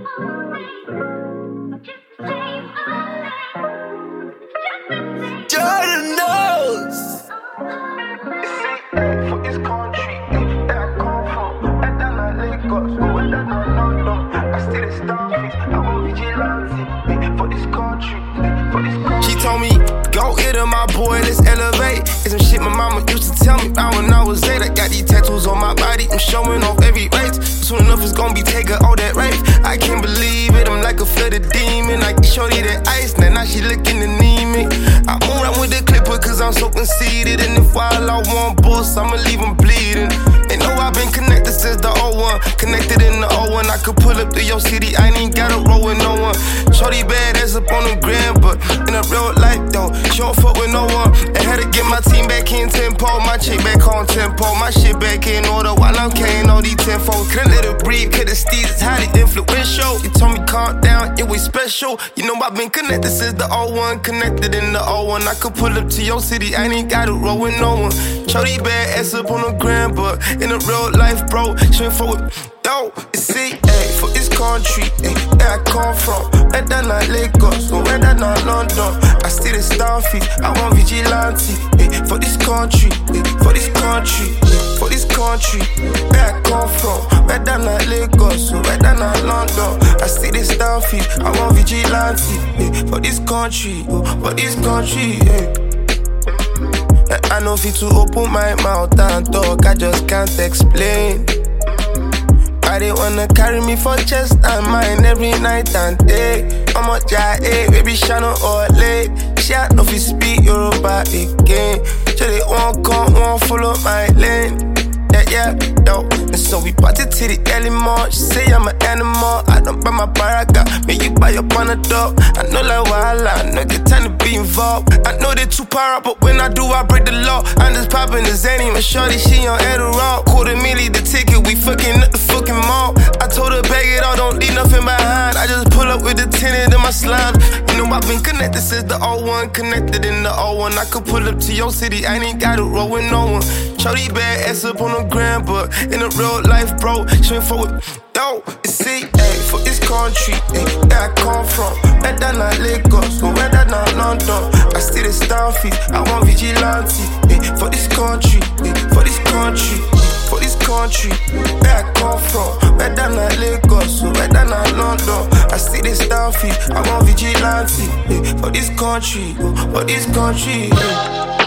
Jordan knows. For this country that I come from, and then I Lagos, and then I London. I still a starfish, I want vigilante. For this country, for this country. She told me, go hit her, my boy, let's elevate. It's some shit my mama used to tell me about when I was 8. I got these tattoos on my body, I'm showing off every race. Soon enough it's gonna be taking all that race. I can't believe it, I'm like a flooded demon. I can show you that ice, now she looking anemic. I move around with the clipper cause I'm so conceited. And if while I want boss, I'ma leave them bleeding. And know I've been connected since the 01. Connected in the 01, I could pull up to your city, I ain't gotta roll with no one. Shorty bad ass up on the gram, but in a real life though, she don't fuck with no one. I had to get my team back in tempo, my chick back on tempo, my shit back in order while I'm carrying all these tenfold. Couldn't let her breathe, cause the steeds is highly influential. You told me calm down, it was special. You know I've been connected since the 01, connected in the 01. I could pull up to your city, I ain't gotta roll with no one. Shorty bad ass up on the gram, but in a real life, bro, she ain't fuck with no. It's CA for this country, that I come from. Where that not Lagos, where that not London. I still a starfish, I want vigilante. For this country, for this country, for this country, where I come from. Where that not Lagos, where that not London. I still a starfish, I want vigilante. For this country, for this country. I know fit to open my mouth and talk, I just can't explain. I didn't wanna carry me for chest and mind every night and day. I'm a giant, baby, Shannon or late. She had no fit speak Yoruba again. So they won't come, won't follow my lane. Yeah, though. And so we party till the early morning. She say I'm an animal, I don't buy my paraga. Make you buy your Panadol. I know like Wahala, I know get time to be involved. I know they too para, but when I do, I break the law. I'm just popping the Zanny, my shorty, she on Adderall. $250,000 the ticket, we fucking at the fucking mall. I told her bag it all, don't leave nothing behind. I just pull up with the tenant in my slimes. You know I've been connected since the 01, connected in the 01. I could pull up to your city, I ain't gotta roll with no one. Shorty bad ass up on the gram, but in a real life, bro, she ain't fuck with no. It's CA for this country, that I come from. Where that not Lagos, where that not London. I still a starfish, I want vigilante. For this country, for this country, for this country, where I come from. Where that not Lagos, where that not London. I still a starfish, I want vigilante. For this country, for this country.